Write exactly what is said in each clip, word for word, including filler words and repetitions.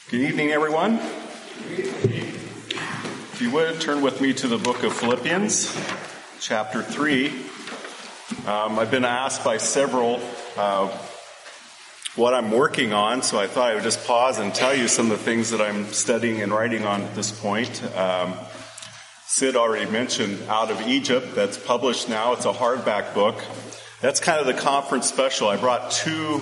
Good evening, everyone. If you would, turn with me to the book of Philippians, chapter three. Um, I've been asked by several uh, what I'm working on, so I thought I would just pause and tell you some of the things that I'm studying and writing on at this point. Um, Sid already mentioned Out of Egypt. That's published now. It's a hardback book. That's kind of the conference special. I brought two...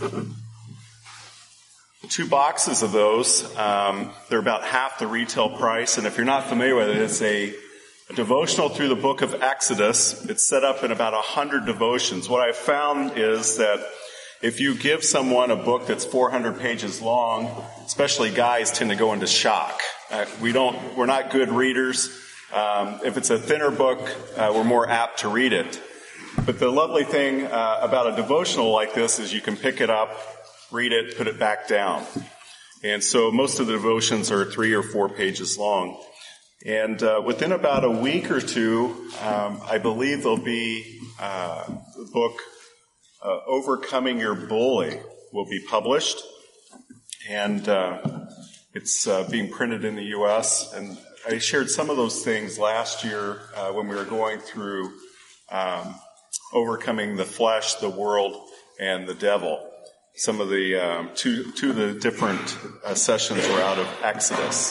Two boxes of those. Um, they're about half the retail price. And if you're not familiar with it, it's a, a devotional through the book of Exodus. It's set up in about a hundred devotions. What I've found is that if you give someone a book that's four hundred pages long, especially guys tend to go into shock. Uh, we don't, we're not good readers. Um, if it's a thinner book, uh, we're more apt to read it. But the lovely thing uh, about a devotional like this is you can pick it up, read it, put it back down. And so most of the devotions are three or four pages long. And uh, within about a week or two, um, I believe there'll be uh, the book uh, Overcoming Your Bully will be published. And uh, it's uh, being printed in the U S. And I shared some of those things last year uh, when we were going through um, overcoming the flesh, the world, and the devil. Some of the, um, two, two of the different uh, sessions were out of Exodus.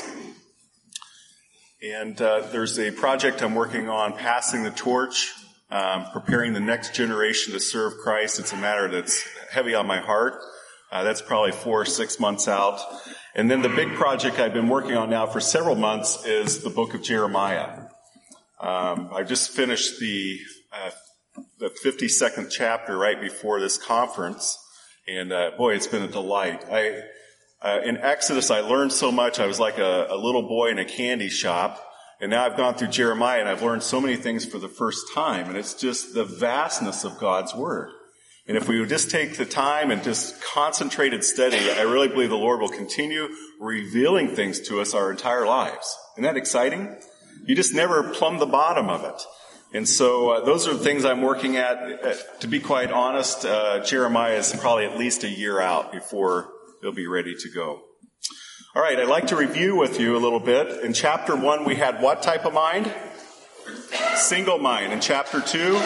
And uh, there's a project I'm working on, Passing the Torch, um, preparing the next generation to serve Christ. It's a matter that's heavy on my heart. Uh, that's probably four or six months out. And then the big project I've been working on now for several months is the book of Jeremiah. Um, I just finished the, uh, the fifty-second chapter right before this conference. And, uh, boy, it's been a delight. I, uh, in Exodus, I learned so much. I was like a, a little boy in a candy shop. And now I've gone through Jeremiah and I've learned so many things for the first time. And it's just the vastness of God's Word. And if we would just take the time and just concentrated study, I really believe the Lord will continue revealing things to us our entire lives. Isn't that exciting? You just never plumb the bottom of it. And so uh, those are the things I'm working at. Uh, to be quite honest, uh, Jeremiah is probably at least a year out before they'll be ready to go. All right, I'd like to review with you a little bit. In chapter one, we had what type of mind? Single mind. In chapter two,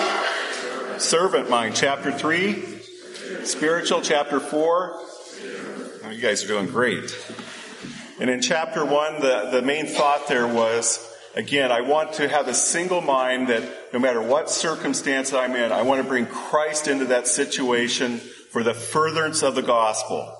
servant mind. Chapter three, spiritual. Chapter four, oh, you guys are doing great. And in chapter one, the, the main thought there was, again, I want to have a single mind that no matter what circumstance I'm in, I want to bring Christ into that situation for the furtherance of the gospel.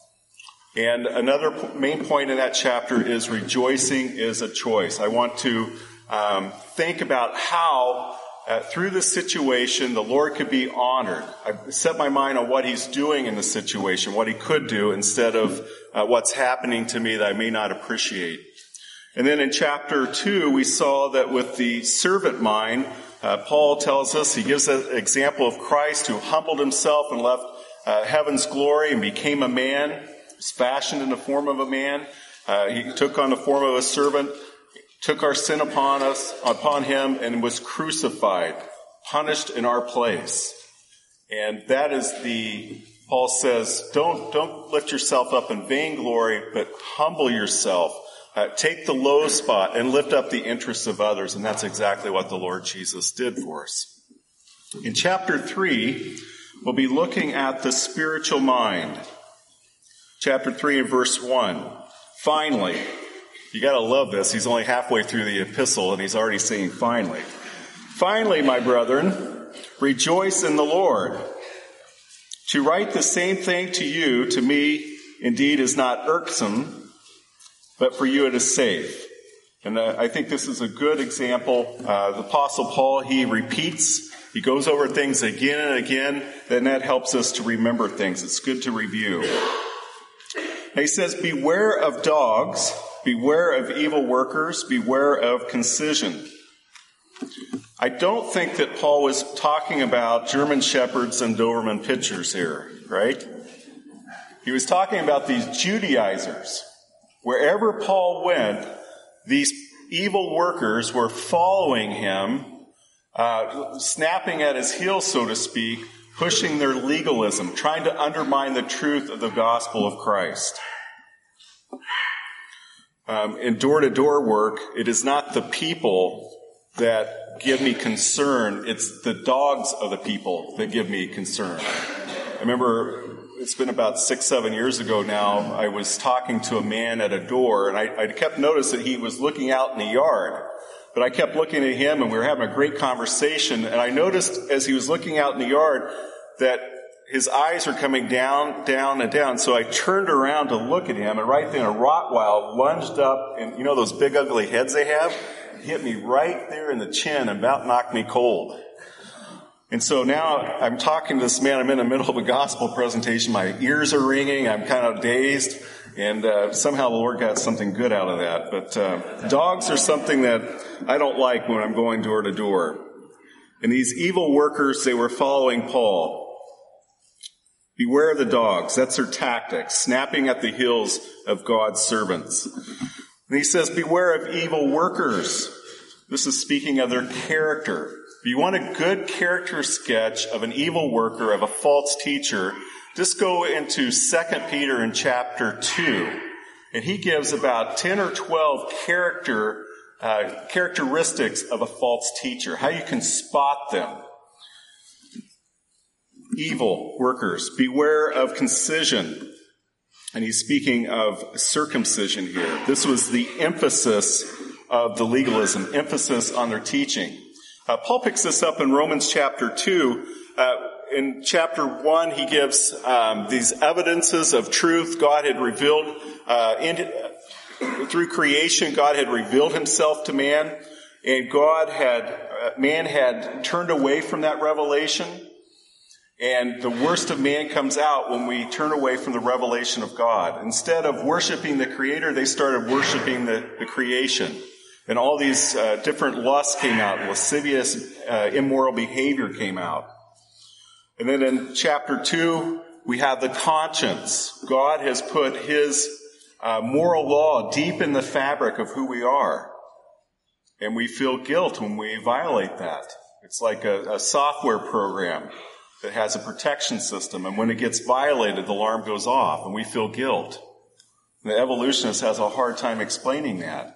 And another main point in that chapter is rejoicing is a choice. I want to um, think about how uh, through this situation the Lord could be honored. I set my mind on what He's doing in the situation, what He could do, instead of uh, what's happening to me that I may not appreciate. And then in chapter two, we saw that with the servant mind, uh, Paul tells us, he gives an example of Christ who humbled himself and left uh, heaven's glory and became a man, was fashioned in the form of a man. Uh, he took on the form of a servant, took our sin upon us, upon him, and was crucified, punished in our place. And that is the, Paul says, don't, don't lift yourself up in vainglory, but humble yourself. Uh, take the low spot and lift up the interests of others. And that's exactly what the Lord Jesus did for us. In chapter three, we'll be looking at the spiritual mind. Chapter three and verse one. Finally, you gotta love this. He's only halfway through the epistle and he's already saying finally. Finally, my brethren, rejoice in the Lord. To write the same thing to you, to me, indeed, is not irksome, but for you it is safe. And uh, I think this is a good example. Uh, the Apostle Paul, he repeats, he goes over things again and again, and that helps us to remember things. It's good to review. And he says, beware of dogs, beware of evil workers, beware of concision. I don't think that Paul was talking about German shepherds and Doberman pitchers here, right? He was talking about these Judaizers. Wherever Paul went, these evil workers were following him, uh, snapping at his heels, so to speak, pushing their legalism, trying to undermine the truth of the gospel of Christ. Um, in door-to-door work, it is not the people that give me concern. It's the dogs of the people that give me concern. I remember it's been about six, seven years ago now, I was talking to a man at a door, and I, I kept noticing that he was looking out in the yard. But I kept looking at him, and we were having a great conversation, and I noticed as he was looking out in the yard that his eyes are coming down, down, and down. So I turned around to look at him, and right then a Rottweiler lunged up, and you know those big ugly heads they have? Hit me right there in the chin and about knocked me cold. And so now I'm talking to this man. I'm in the middle of a gospel presentation. My ears are ringing. I'm kind of dazed. And uh, somehow the Lord got something good out of that. But uh, dogs are something that I don't like when I'm going door to door. And these evil workers, they were following Paul. Beware of the dogs. That's their tactics, snapping at the heels of God's servants. And he says, beware of evil workers. This is speaking of their character. If you want a good character sketch of an evil worker, of a false teacher, just go into Second Peter in chapter two. And he gives about ten or twelve character uh, characteristics of a false teacher, how you can spot them. Evil workers, beware of concision. And he's speaking of circumcision here. This was the emphasis of the legalism, emphasis on their teaching. Uh, Paul picks this up in Romans chapter two. Uh, in chapter one, he gives um, these evidences of truth God had revealed. Uh, in, uh, through creation, God had revealed himself to man. And God had, uh, man had turned away from that revelation. And the worst of man comes out when we turn away from the revelation of God. Instead of worshiping the Creator, they started worshiping the, the creation. And all these uh, different lusts came out. Lascivious, uh, immoral behavior came out. And then in chapter two, we have the conscience. God has put his uh, moral law deep in the fabric of who we are. And we feel guilt when we violate that. It's like a, a software program that has a protection system, and when it gets violated, the alarm goes off, and we feel guilt. And the evolutionist has a hard time explaining that.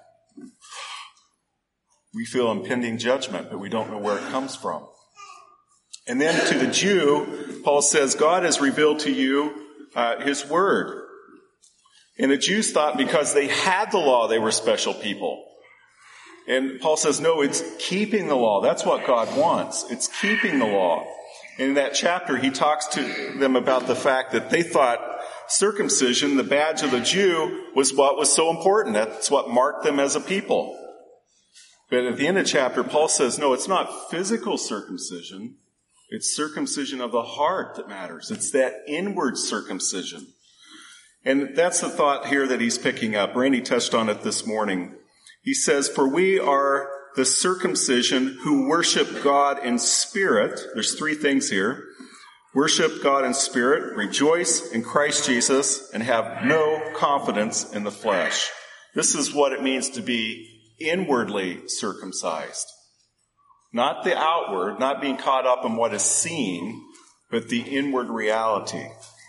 We feel impending judgment, but we don't know where it comes from. And then to the Jew, Paul says, God has revealed to you uh, his word. And the Jews thought because they had the law, they were special people. And Paul says, no, it's keeping the law. That's what God wants. It's keeping the law. In that chapter, he talks to them about the fact that they thought circumcision, the badge of the Jew, was what was so important. That's what marked them as a people. But at the end of the chapter, Paul says, no, it's not physical circumcision. It's circumcision of the heart that matters. It's that inward circumcision. And that's the thought here that he's picking up. Randy touched on it this morning. He says, for we are the circumcision who worship God in spirit. There's three things here. Worship God in spirit, rejoice in Christ Jesus, and have no confidence in the flesh. This is what it means to be inwardly circumcised. Not the outward, not being caught up in what is seen, but the inward reality.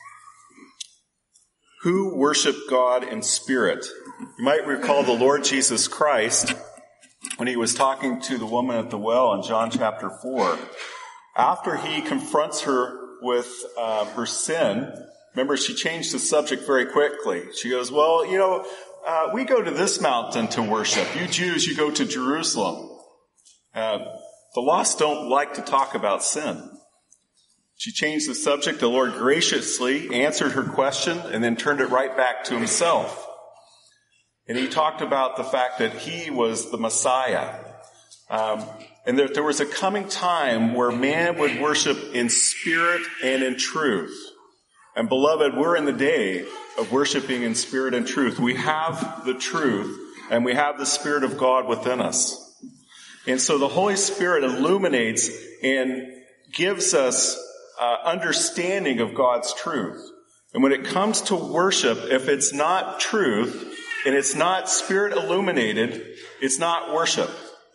Who worship God in spirit? You might recall the Lord Jesus Christ when he was talking to the woman at the well in John chapter four. After he confronts her with uh, her sin, remember, she changed the subject very quickly. She goes, well, you know, uh, we go to this mountain to worship. You Jews, you go to Jerusalem. Uh, the lost don't like to talk about sin. She changed the subject. The Lord graciously answered her question and then turned it right back to himself. And he talked about the fact that he was the Messiah. Um, and that there was a coming time where man would worship in spirit and in truth. And beloved, we're in the day of worshiping in spirit and truth. We have the truth and we have the Spirit of God within us. And so the Holy Spirit illuminates and gives us uh, understanding of God's truth. And when it comes to worship, if it's not truth, and it's not spirit illuminated, it's not worship.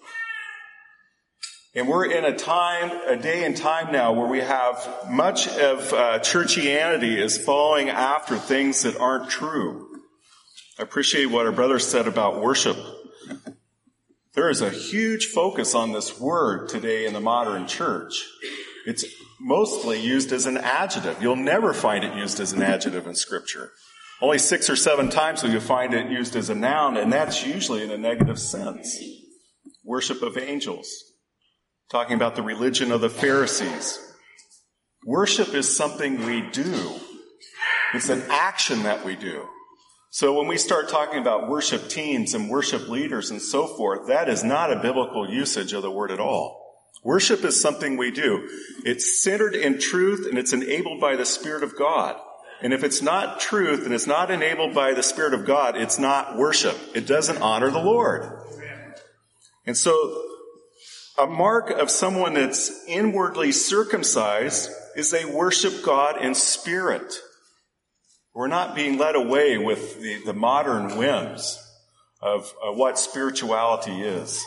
And we're in a time, a day and time now where we have much of uh, churchianity is following after things that aren't true. I appreciate what our brother said about worship. There is a huge focus on this word today in the modern church. It's mostly used as an adjective. You'll never find it used as an adjective in Scripture. Only six or seven times will you find it used as a noun, and that's usually in a negative sense. Worship of angels. Talking about the religion of the Pharisees. Worship is something we do. It's an action that we do. So when we start talking about worship teams and worship leaders and so forth, that is not a biblical usage of the word at all. Worship is something we do. It's centered in truth and it's enabled by the Spirit of God. And if it's not truth and it's not enabled by the Spirit of God, it's not worship. It doesn't honor the Lord. And so a mark of someone that's inwardly circumcised is they worship God in spirit. We're not being led away with the, the modern whims of, of what spirituality is.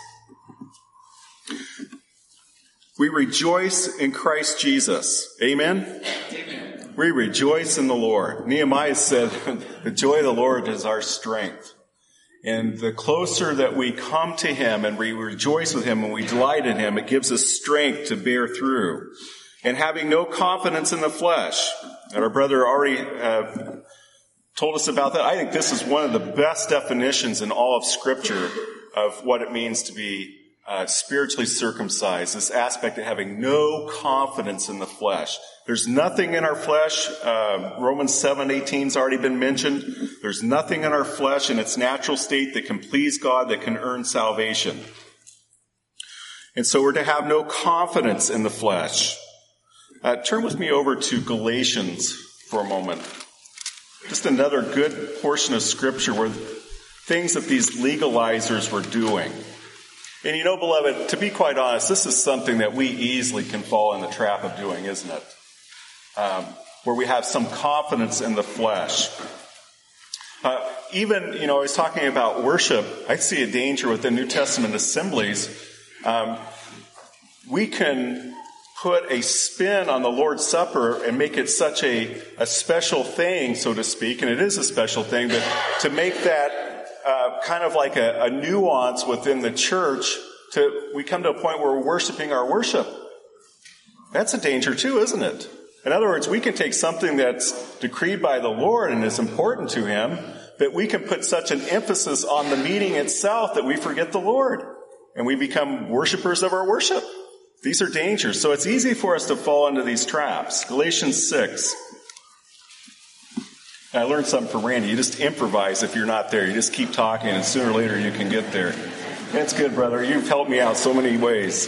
We rejoice in Christ Jesus. Amen? Amen. We rejoice in the Lord. Nehemiah said, the joy of the Lord is our strength. And the closer that we come to Him and we rejoice with Him and we delight in Him, it gives us strength to bear through. And having no confidence in the flesh. And our brother already uh, told us about that. I think this is one of the best definitions in all of Scripture of what it means to be uh, spiritually circumcised. This aspect of having no confidence in the flesh. There's nothing in our flesh. Uh, Romans seven eighteen has already been mentioned. There's nothing in our flesh in its natural state that can please God, that can earn salvation. And so we're to have no confidence in the flesh. Uh, turn with me over to Galatians for a moment. Just another good portion of Scripture where things that these legalizers were doing. And you know, beloved, to be quite honest, this is something that we easily can fall in the trap of doing, isn't it? Um, where we have some confidence in the flesh. Uh, even, you know, I was talking about worship. I see a danger with the New Testament assemblies. Um, we can put a spin on the Lord's Supper and make it such a, a special thing, so to speak, and it is a special thing, but to make that uh, kind of like a, a nuance within the church, to we come to a point where we're worshiping our worship. That's a danger too, isn't it? In other words, we can take something that's decreed by the Lord and is important to Him, but we can put such an emphasis on the meeting itself that we forget the Lord, and we become worshipers of our worship. These are dangers. So it's easy for us to fall into these traps. Galatians six. And I learned something from Randy. You just improvise if you're not there. You just keep talking, and sooner or later you can get there. That's good, brother. You've helped me out so many ways.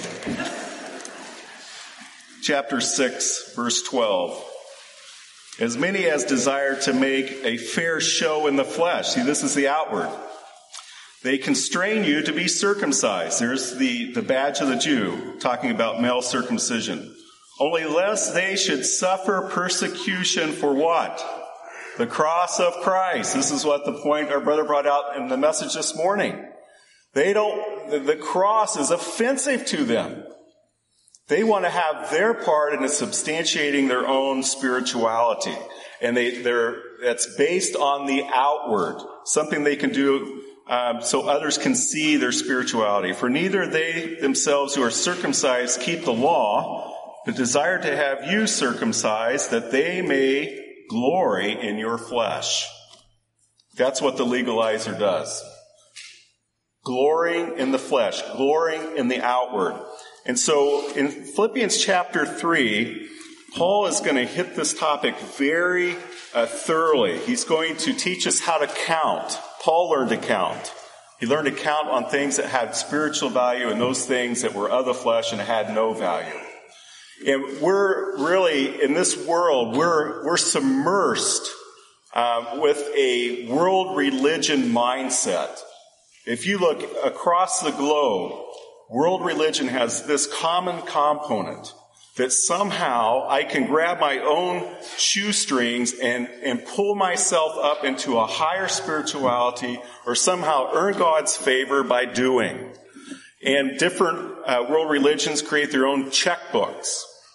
Chapter six, verse twelve. As many as desire to make a fair show in the flesh. See, this is the outward. They constrain you to be circumcised. There's the, the badge of the Jew, talking about male circumcision. Only lest they should suffer persecution for what? The cross of Christ. This is what the point our brother brought out in the message this morning. They don't, the, the cross is offensive to them. They want to have their part in substantiating their own spirituality. And they, they're, that's based on the outward. Something they can do Um, so others can see their spirituality. For neither they themselves who are circumcised keep the law, but desire to have you circumcised, that they may glory in your flesh. That's what the legalizer does. Glorying in the flesh, glorying in the outward. And so in Philippians chapter three, Paul is going to hit this topic very uh, thoroughly. He's going to teach us how to count. Paul learned to count. He learned to count on things that had spiritual value and those things that were of the flesh and had no value. And we're really, in this world, we're, we're submersed uh, with a world religion mindset. If you look across the globe, world religion has this common component that somehow I can grab my own shoestrings and, and pull myself up into a higher spirituality or somehow earn God's favor by doing. And different uh, world religions create their own checkbooks.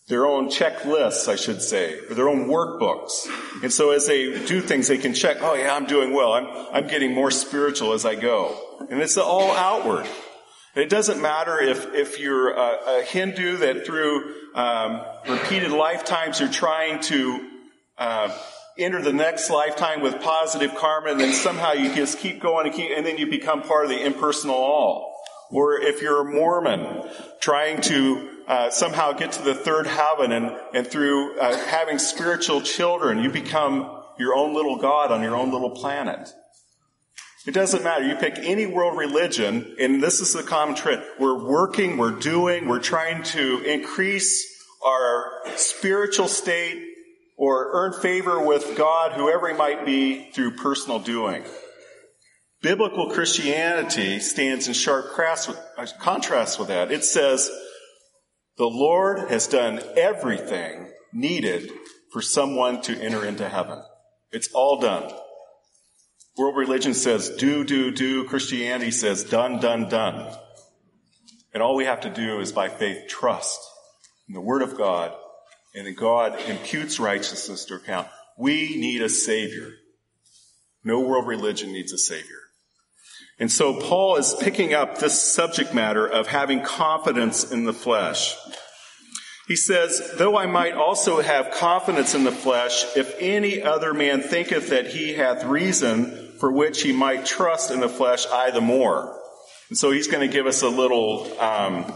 their own checklists, I should say, or their own workbooks. And so as they do things, they can check, oh yeah, I'm doing well. I'm, I'm getting more spiritual as I go. And it's all outward. It doesn't matter if, if you're a, a Hindu that through um, repeated lifetimes you're trying to uh, enter the next lifetime with positive karma, and then somehow you just keep going and keep, and then you become part of the impersonal all. Or if you're a Mormon trying to uh, somehow get to the third heaven, and, and through uh, having spiritual children, you become your own little God on your own little planet. It doesn't matter. You pick any world religion, and this is the common trend. We're working, we're doing, we're trying to increase our spiritual state or earn favor with God, whoever he might be, through personal doing. Biblical Christianity stands in sharp contrast with that. It says, the Lord has done everything needed for someone to enter into heaven. It's all done. World religion says do, do, do. Christianity says done, done, done. And all we have to do is by faith trust in the Word of God, and that God imputes righteousness to account. We need a Savior. No world religion needs a Savior. And so Paul is picking up this subject matter of having confidence in the flesh. He says, though I might also have confidence in the flesh, if any other man thinketh that he hath reason for which he might trust in the flesh, I the more. And so he's going to give us a little um,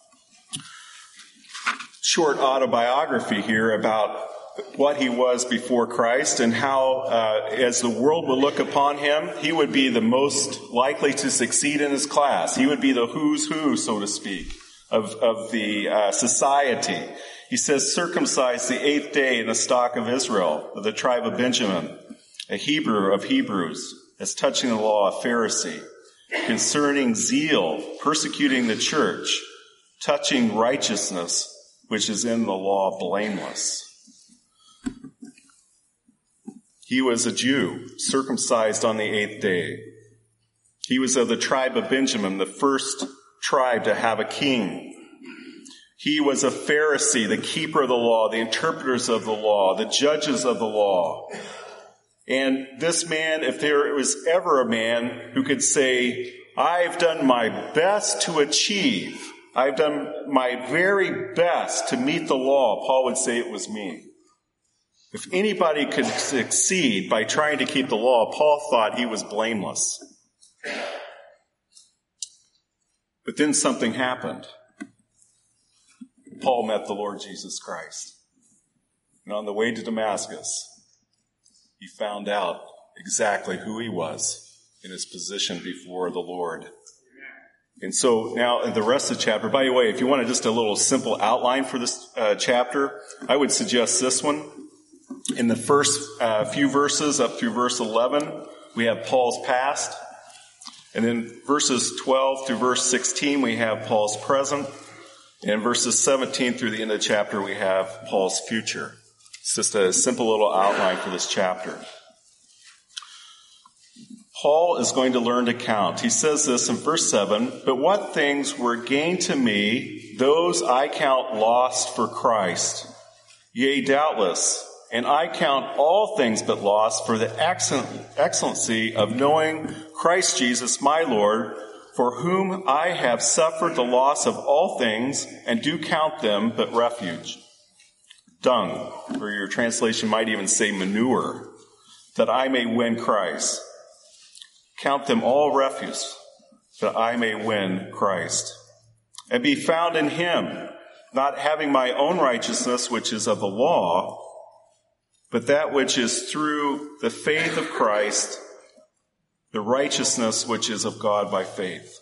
short autobiography here about what he was before Christ, and how, uh, as the world would look upon him, he would be the most likely to succeed in his class. He would be the who's who, so to speak, of, of the uh, society. He says, circumcised the eighth day in the stock of Israel, of the tribe of Benjamin, a Hebrew of Hebrews, as touching the law, a Pharisee, concerning zeal, persecuting the church, touching righteousness, which is in the law, blameless. He was a Jew, circumcised on the eighth day. He was of the tribe of Benjamin, the first tribe to have a king. He was a Pharisee, the keeper of the law, the interpreters of the law, the judges of the law. And this man, if there was ever a man who could say, I've done my best to achieve, I've done my very best to meet the law, Paul would say it was me. If anybody could succeed by trying to keep the law, Paul thought he was blameless. But then something happened. Paul met the Lord Jesus Christ. And on the way to Damascus, he found out exactly who he was in his position before the Lord. And so now in the rest of the chapter, by the way, if you want just a little simple outline for this uh, chapter, I would suggest this one. In the first uh, few verses up through verse eleven, we have Paul's past. And then verses twelve through verse sixteen, we have Paul's present. And verses seventeen through the end of the chapter, we have Paul's future. It's just a simple little outline for this chapter. Paul is going to learn to count. He says this in verse seven, but what things were gained to me, those I count lost for Christ. Yea, doubtless, and I count all things but lost for the excellent, excellency of knowing Christ Jesus my Lord, for whom I have suffered the loss of all things, and do count them but refuge. Dung, or your translation might even say manure, that I may win Christ. Count them all refuse, that I may win Christ. And be found in him, not having my own righteousness, which is of the law, but that which is through the faith of Christ, the righteousness which is of God by faith.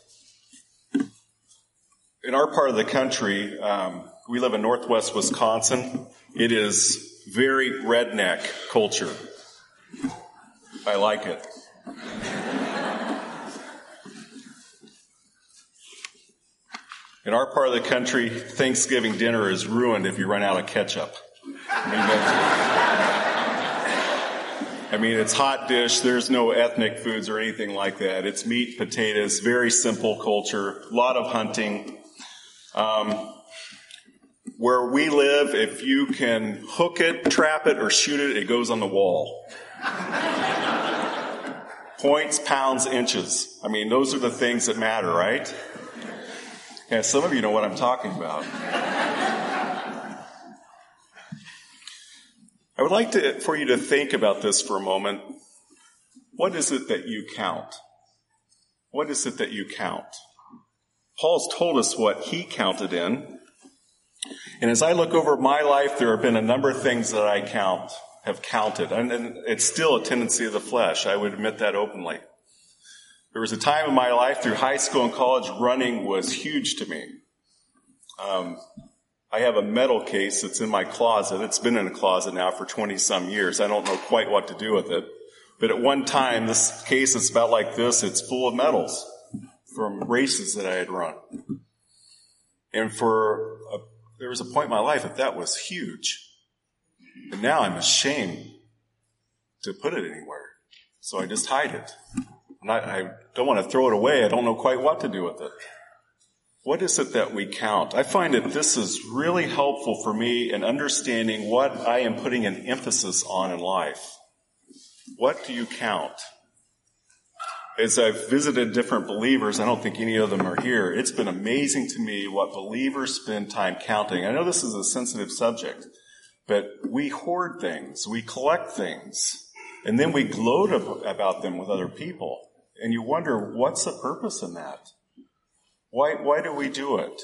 In our part of the country, um, we live in northwest Wisconsin. It is very redneck culture. I like it. In our part of the country, Thanksgiving dinner is ruined if you run out of ketchup. I mean, I mean, it's hot dish. There's no ethnic foods or anything like that. It's meat, potatoes, very simple culture, a lot of hunting. Um, Where we live, if you can hook it, trap it, or shoot it, it goes on the wall. Points, pounds, inches. I mean, those are the things that matter, right? Yeah, some of you know what I'm talking about. I would like to, for you to think about this for a moment. What is it that you count? What is it that you count? Paul's told us what he counted in. And as I look over my life, there have been a number of things that I count, have counted. And, and it's still a tendency of the flesh. I would admit that openly. There was a time in my life through high school and college, running was huge to me. Um, I have a medal case that's in my closet. It's been in a closet now for twenty-some years. I don't know quite what to do with it. But at one time, this case is about like this. It's full of medals from races that I had run. And for a, there was a point in my life that that was huge. And now I'm ashamed to put it anywhere. So I just hide it. I'm not, I don't want to throw it away. I don't know quite what to do with it. What is it that we count? I find that this is really helpful for me in understanding what I am putting an emphasis on in life. What do you count? As I've visited different believers, I don't think any of them are here, it's been amazing to me what believers spend time counting. I know this is a sensitive subject, but we hoard things, we collect things, and then we gloat about them with other people. And you wonder, what's the purpose in that? Why, why do we do it?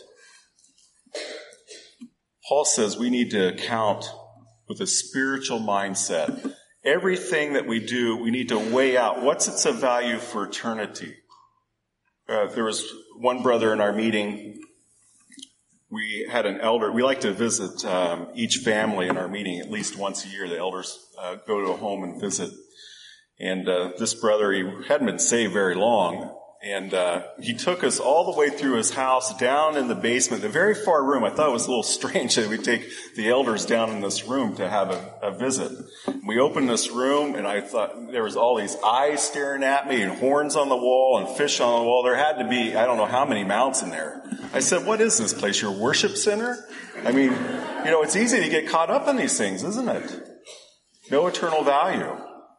Paul says we need to count with a spiritual mindset. Everything that we do, we need to weigh out. What's its of value for eternity? Uh, there was one brother in our meeting. We had an elder. We like to visit um, each family in our meeting at least once a year. The elders uh, go to a home and visit. And uh, this brother, he hadn't been saved very long. And uh, he took us all the way through his house, down in the basement, the very far room. I thought it was a little strange that we'd take the elders down in this room to have a, a visit. We opened this room, and I thought there was all these eyes staring at me, and horns on the wall, and fish on the wall. There had to be, I don't know how many mounts in there. I said, what is this place, your worship center? I mean, you know, it's easy to get caught up in these things, isn't it? No eternal value.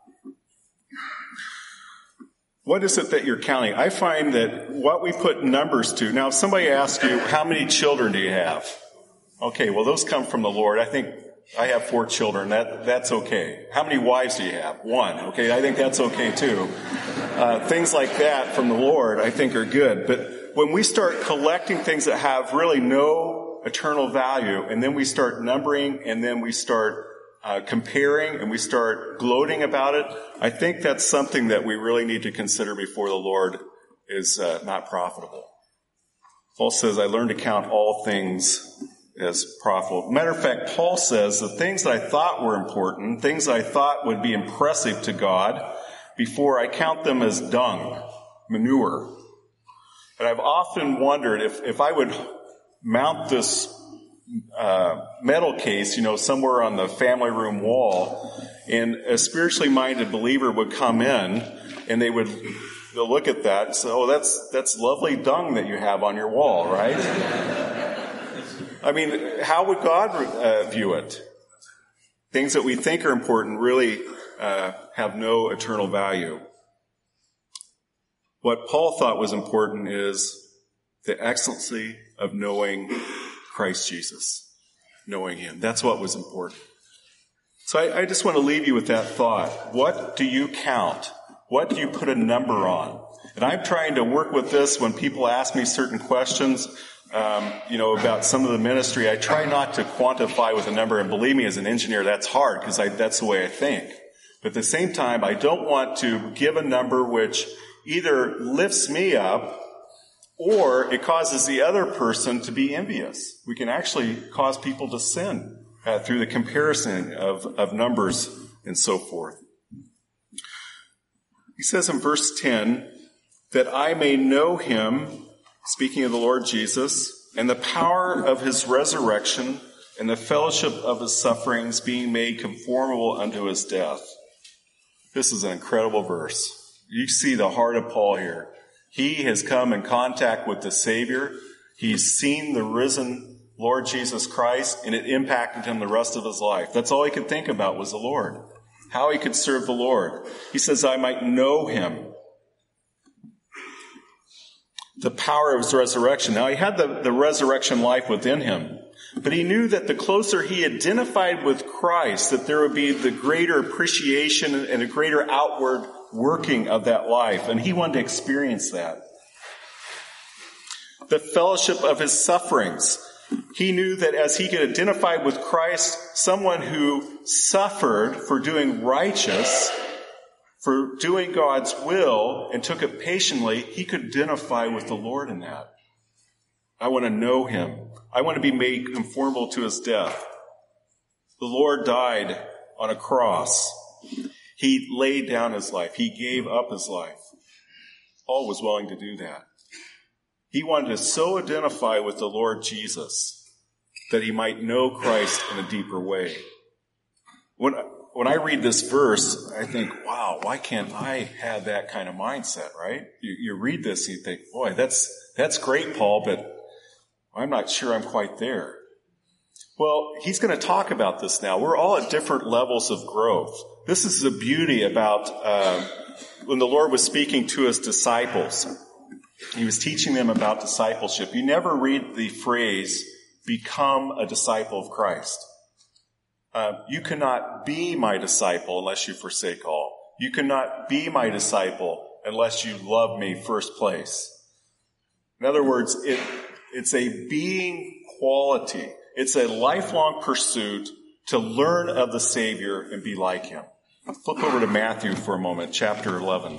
What is it that you're counting? I find that what we put numbers to, now if somebody asks you, how many children do you have? Okay, well those come from the Lord. I think I have four children. That That's okay. How many wives do you have? One. Okay, I think that's okay too. Uh, things like that from the Lord I think are good. But when we start collecting things that have really no eternal value, and then we start numbering, and then we start Uh, comparing, and we start gloating about it, I think that's something that we really need to consider before the Lord is uh, not profitable. Paul says, I learned to count all things as profitable. Matter of fact, Paul says the things that I thought were important, things that I thought would be impressive to God, before I count them as dung, manure. And I've often wondered if, if I would mount this Uh, metal case, you know, somewhere on the family room wall, and a spiritually minded believer would come in, and they would they'll look at that and say, oh, that's that's lovely dung that you have on your wall, right? I mean, how would God uh, view it? Things that we think are important really uh, have no eternal value. What Paul thought was important is the excellency of knowing Christ Jesus, knowing him. That's what was important. So I, I just want to leave you with that thought. What do you count? What do you put a number on? And I'm trying to work with this when people ask me certain questions, um, you know, about some of the ministry. I try not to quantify with a number, and believe me, as an engineer, that's hard because that's the way I think. But at the same time, I don't want to give a number which either lifts me up or it causes the other person to be envious. We can actually cause people to sin uh, through the comparison of, of numbers and so forth. He says in verse ten, that I may know him, speaking of the Lord Jesus, and the power of his resurrection and the fellowship of his sufferings, being made conformable unto his death. This is an incredible verse. You see the heart of Paul here. He has come in contact with the Savior. He's seen the risen Lord Jesus Christ, and it impacted him the rest of his life. That's all he could think about was the Lord, how he could serve the Lord. He says, I might know him. The power of his resurrection. Now, he had the, the resurrection life within him, but he knew that the closer he identified with Christ, that there would be the greater appreciation and a greater outward working of that life, and he wanted to experience that. The fellowship of his sufferings. He knew that as he could identify with Christ, someone who suffered for doing righteous, for doing God's will, and took it patiently, he could identify with the Lord in that. I want to know him. I want to be made conformable to his death. The Lord died on a cross. He laid down his life. He gave up his life. Paul was willing to do that. He wanted to so identify with the Lord Jesus that he might know Christ in a deeper way. When, when I read this verse, I think, wow, why can't I have that kind of mindset, right? You, you read this and you think, boy, that's, that's great, Paul, but I'm not sure I'm quite there. Well, he's going to talk about this now. We're all at different levels of growth. This is the beauty about uh, when the Lord was speaking to his disciples. He was teaching them about discipleship. You never read the phrase, become a disciple of Christ. Uh, you cannot be my disciple unless you forsake all. You cannot be my disciple unless you love me first place. In other words, it, it's a being quality. It's a lifelong pursuit to learn of the Savior and be like him. Flip over to Matthew for a moment, chapter eleven.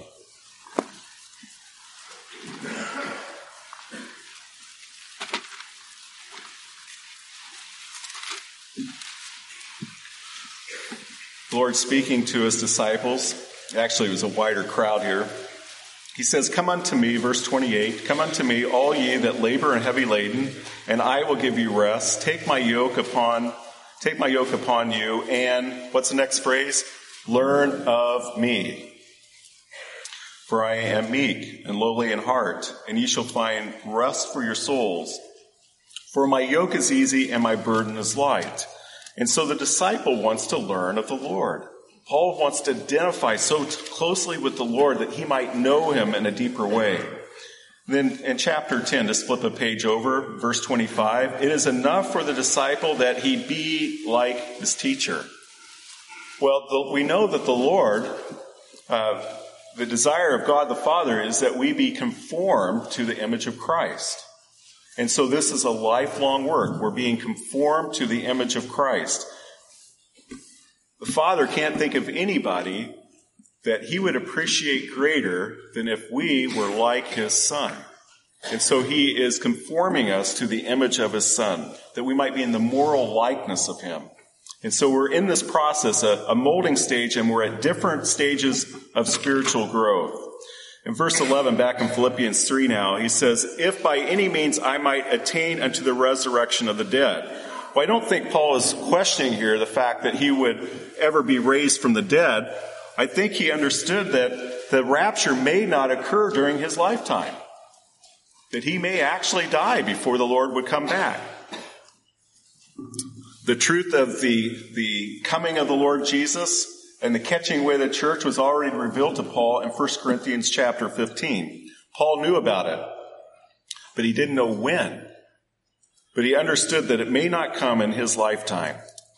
The Lord speaking to his disciples. Actually, it was a wider crowd here. He says, come unto me, verse twenty-eight, come unto me, all ye that labor and heavy laden, and I will give you rest. Take my yoke upon, take my yoke upon you, and what's the next phrase? Learn of me. For I am meek and lowly in heart, and ye shall find rest for your souls. For my yoke is easy and my burden is light. And so the disciple wants to learn of the Lord. Paul wants to identify so closely with the Lord that he might know him in a deeper way. Then in chapter ten, just flip a page over, verse twenty-five, it is enough for the disciple that he be like his teacher. Well, the, we know that the Lord, uh, the desire of God the Father is that we be conformed to the image of Christ. And so this is a lifelong work. We're being conformed to the image of Christ. The Father can't think of anybody that he would appreciate greater than if we were like his Son. And so he is conforming us to the image of his Son, that we might be in the moral likeness of him. And so we're in this process, a, a molding stage, and we're at different stages of spiritual growth. In verse eleven, back in Philippians three now, he says, if by any means I might attain unto the resurrection of the dead. Well, I don't think Paul is questioning here the fact that he would ever be raised from the dead. I think he understood that the rapture may not occur during his lifetime, that he may actually die before the Lord would come back. The truth of the, the coming of the Lord Jesus and the catching away of the church was already revealed to Paul in First Corinthians chapter fifteen. Paul knew about it, but he didn't know when. But he understood that it may not come in his lifetime.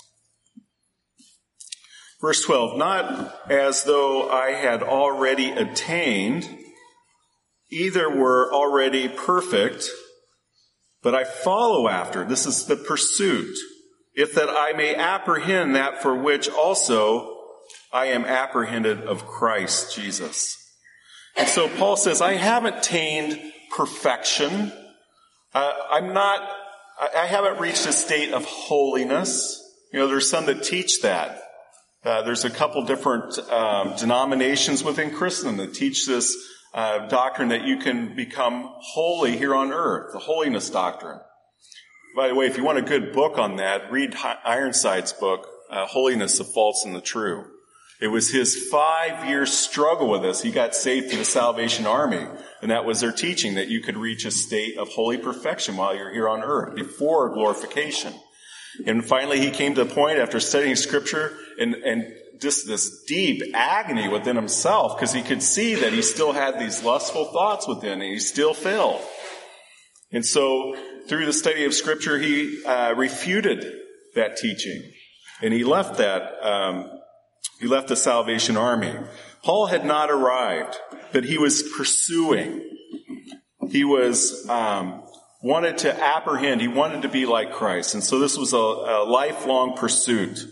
Verse twelve, not as though I had already attained, either were already perfect, but I follow after. This is the pursuit, if that I may apprehend that for which also I am apprehended of Christ Jesus. And so Paul says, I haven't attained perfection. Uh, I'm not, I haven't reached a state of holiness. You know, there's some that teach that. Uh, there's a couple different um, denominations within Christendom that teach this uh, doctrine that you can become holy here on earth, the holiness doctrine. By the way, if you want a good book on that, read Ironside's book, uh, Holiness, the False and the True. It was his five-year struggle with this. He got saved through the Salvation Army, and that was their teaching, that you could reach a state of holy perfection while you're here on earth, before glorification. And finally, he came to the point after studying Scripture and, and just this deep agony within himself, because he could see that he still had these lustful thoughts within, and he still failed. And so, through the study of Scripture, he uh, refuted that teaching, and he left that. Um, he left the Salvation Army. Paul had not arrived, but he was pursuing. He was um, wanted to apprehend. He wanted to be like Christ, and so this was a, a lifelong pursuit.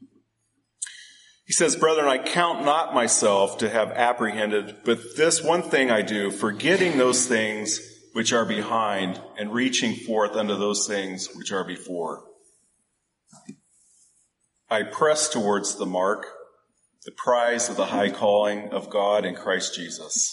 He says, "Brethren, I count not myself to have apprehended, but this one thing I do, forgetting those things which are behind, and reaching forth unto those things which are before. I press towards the mark, the prize of the high calling of God in Christ Jesus."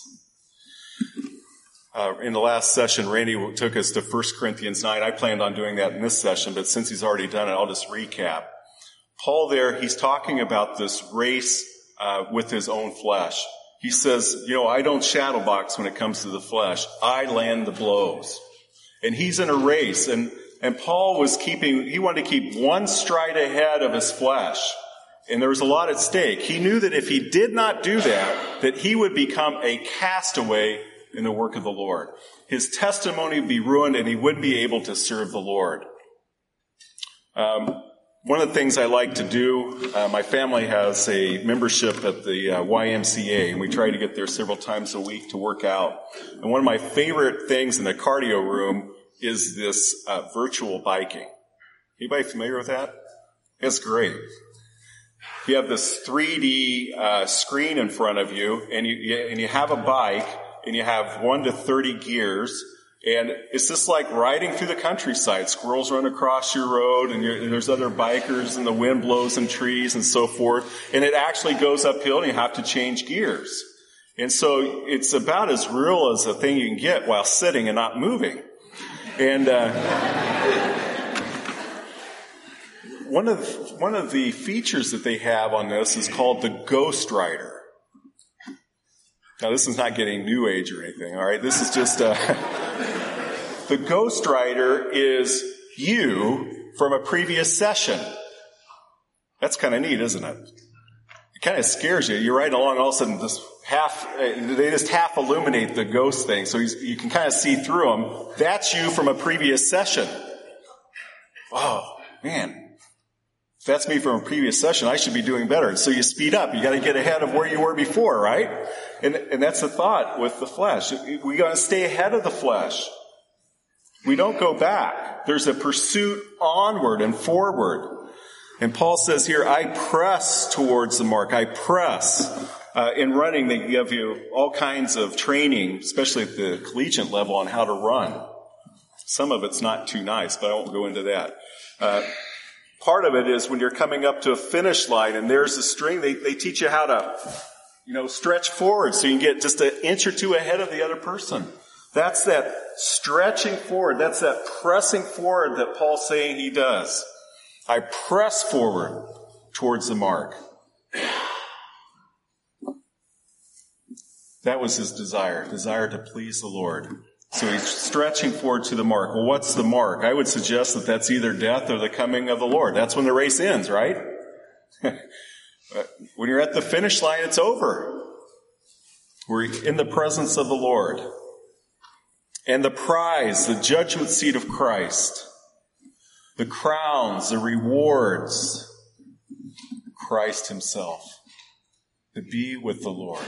Uh, in the last session, Randy took us to First Corinthians nine. I planned on doing that in this session, but since he's already done it, I'll just recap. Paul there, he's talking about this race uh, with his own flesh. He says, you know, I don't shadow box when it comes to the flesh. I land the blows. And he's in a race. And, and Paul was keeping, he wanted to keep one stride ahead of his flesh. And there was a lot at stake. He knew that if he did not do that, that he would become a castaway in the work of the Lord. His testimony would be ruined, and he wouldn't be able to serve the Lord. Um, one of the things I like to do, uh, my family has a membership at the uh, Y M C A, and we try to get there several times a week to work out. And one of my favorite things in the cardio room is this uh, virtual biking. Anybody familiar with that? It's great. You have this three D uh, screen in front of you, and you, you and you have a bike, and you have one to thirty gears, and it's just like riding through the countryside. Squirrels run across your road, and, and there's other bikers, and the wind blows in trees and so forth. And it actually goes uphill, and you have to change gears. And so it's about as real as a thing you can get while sitting and not moving. And uh, one of one of the features that they have on this is called the Ghost Rider. Now, this is not getting new age or anything, all right? This is just, uh, the Ghost Rider is you from a previous session. That's kind of neat, isn't it? It kind of scares you. You're riding along, all of a sudden, this half, they just half illuminate the ghost thing, so you can kind of see through them. That's you from a previous session. Oh, man. If that's me from a previous session, I should be doing better. So you speed up. You got to get ahead of where you were before, right? And, and that's the thought with the flesh. We got to stay ahead of the flesh. We don't go back. There's a pursuit onward and forward. And Paul says here, I press towards the mark. I press. Uh, in running, they give you all kinds of training, especially at the collegiate level, on how to run. Some of it's not too nice, but I won't go into that. Uh, Part of it is when you're coming up to a finish line and there's a string, they, they teach you how to, you know, stretch forward so you can get just an inch or two ahead of the other person. That's that stretching forward. That's that pressing forward that Paul's saying he does. I press forward towards the mark. That was his desire, desire to please the Lord. So he's stretching forward to the mark. Well, what's the mark? I would suggest that that's either death or the coming of the Lord. That's when the race ends, right? When you're at the finish line, it's over. We're in the presence of the Lord. And the prize, the judgment seat of Christ, the crowns, the rewards, Christ himself, to be with the Lord.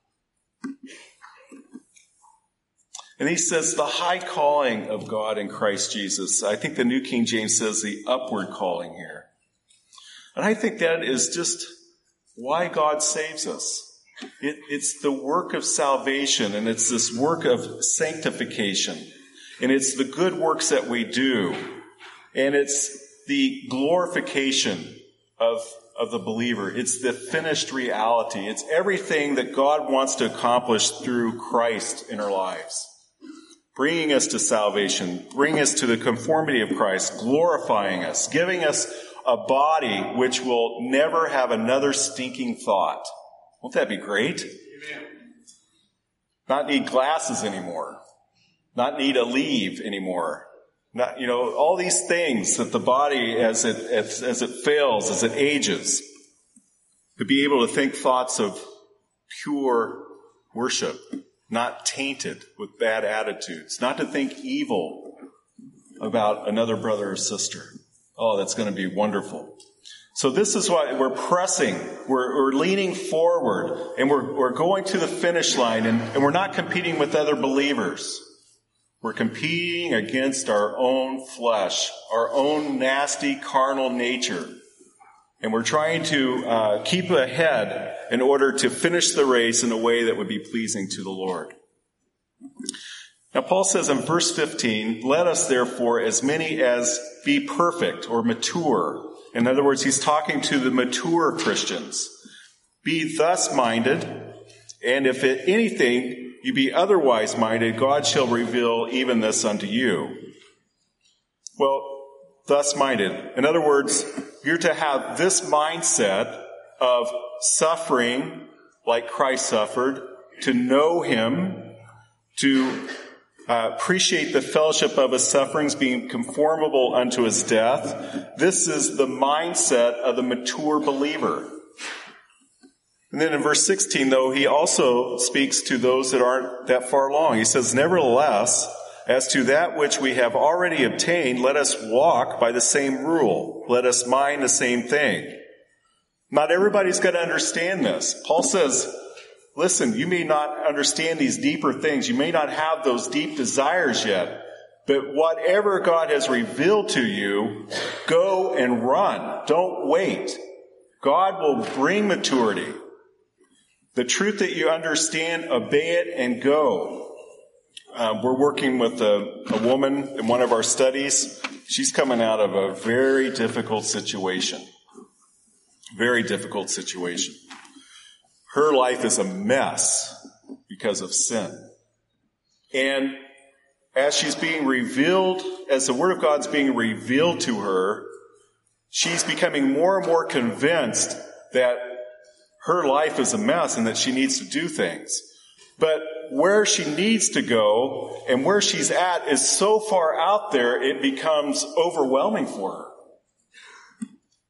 And he says the high calling of God in Christ Jesus. I think the New King James says the upward calling here. And I think that is just why God saves us. It, it's the work of salvation, and it's this work of sanctification. And it's the good works that we do. And it's the glorification of, of the believer. It's the finished reality. It's everything that God wants to accomplish through Christ in our lives. Bringing us to salvation, bringing us to the conformity of Christ, glorifying us, giving us a body which will never have another stinking thought. Won't that be great? Amen. Not need glasses anymore. Not need a leave anymore. Not, you know, all these things that the body, as it, as, as it fails, as it ages, to be able to think thoughts of pure worship, not tainted with bad attitudes, not to think evil about another brother or sister. Oh, that's going to be wonderful. So this is why we're pressing, we're, we're leaning forward, and we're, we're going to the finish line, and, and we're not competing with other believers. We're competing against our own flesh, our own nasty carnal nature. And we're trying to uh, keep ahead in order to finish the race in a way that would be pleasing to the Lord. Now, Paul says in verse fifteen, let us therefore, as many as be perfect or mature. In other words, he's talking to the mature Christians. Be thus minded, and if it anything you be otherwise minded, God shall reveal even this unto you. Well, thus minded. In other words, you're to have this mindset of suffering like Christ suffered, to know him, to uh, appreciate the fellowship of his sufferings, being conformable unto his death. This is the mindset of the mature believer. And then in verse sixteen, though, he also speaks to those that aren't that far along. He says, nevertheless, as to that which we have already obtained, let us walk by the same rule. Let us mind the same thing. Not everybody's going to understand this. Paul says, listen, you may not understand these deeper things. You may not have those deep desires yet. But whatever God has revealed to you, go and run. Don't wait. God will bring maturity. The truth that you understand, obey it and go. Uh, we're working with a, a woman in one of our studies. She's coming out of a very difficult situation. Very difficult situation. Her life is a mess because of sin. And as she's being revealed, as the Word of God's being revealed to her, she's becoming more and more convinced that her life is a mess and that she needs to do things. But where she needs to go and where she's at is so far out there, it becomes overwhelming for her.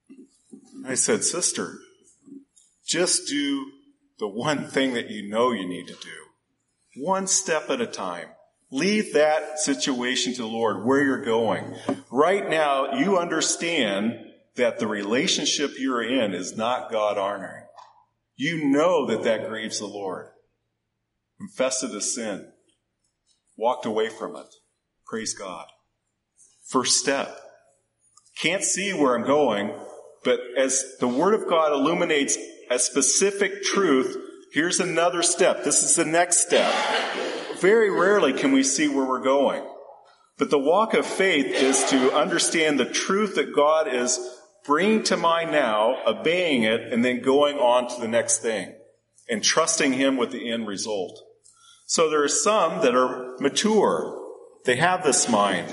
I said, sister, just do the one thing that you know you need to do. One step at a time. Leave that situation to the Lord, where you're going. Right now, you understand that the relationship you're in is not God-honoring. You know that that grieves the Lord. Confessed it as sin. Walked away from it. Praise God. First step. Can't see where I'm going, but as the Word of God illuminates a specific truth, here's another step. This is the next step. Very rarely can we see where we're going. But the walk of faith is to understand the truth that God is bringing to mind now, obeying it, and then going on to the next thing and trusting him with the end result. So there are some that are mature. They have this mind.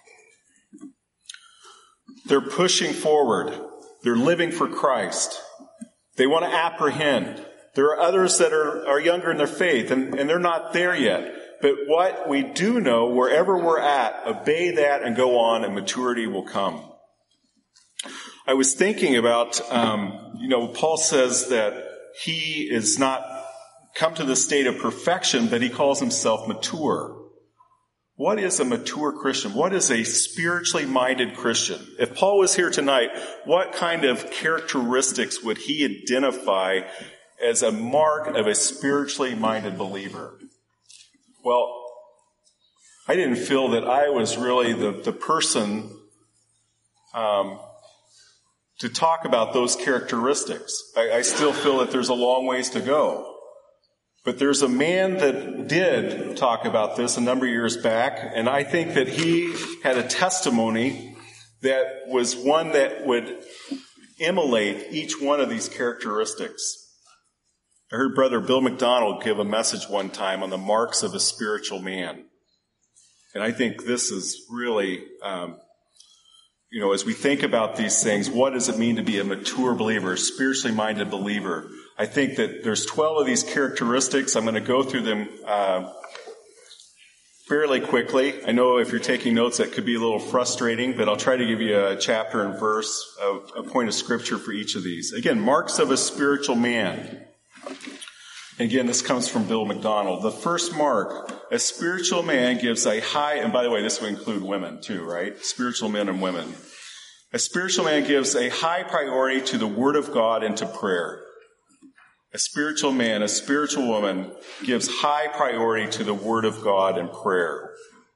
They're pushing forward. They're living for Christ. They want to apprehend. There are others that are, are younger in their faith, and, and they're not there yet. But what we do know, wherever we're at, obey that and go on, and maturity will come. I was thinking about, um, you know, Paul says that he is not come to the state of perfection, but he calls himself mature. What is a mature Christian? What is a spiritually minded Christian? If Paul was here tonight, what kind of characteristics would he identify as a mark of a spiritually minded believer? Well, I didn't feel that I was really the, the person um, to talk about those characteristics. I, I still feel that there's a long ways to go. But there's a man that did talk about this a number of years back, and I think that he had a testimony that was one that would emulate each one of these characteristics. I heard Brother Bill McDonald give a message one time on the marks of a spiritual man. And I think this is really um, you know, as we think about these things, what does it mean to be a mature believer, a spiritually minded believer? I think that there's twelve of these characteristics. I'm going to go through them uh, fairly quickly. I know if you're taking notes, that could be a little frustrating, but I'll try to give you a chapter and verse, a, a point of scripture for each of these. Again, marks of a spiritual man. Again, this comes from Bill McDonald. The first mark, a spiritual man gives a high, and by the way, this would include women too, right? Spiritual men and women. A spiritual man gives a high priority to the Word of God and to prayer. A spiritual man, a spiritual woman gives high priority to the Word of God and prayer.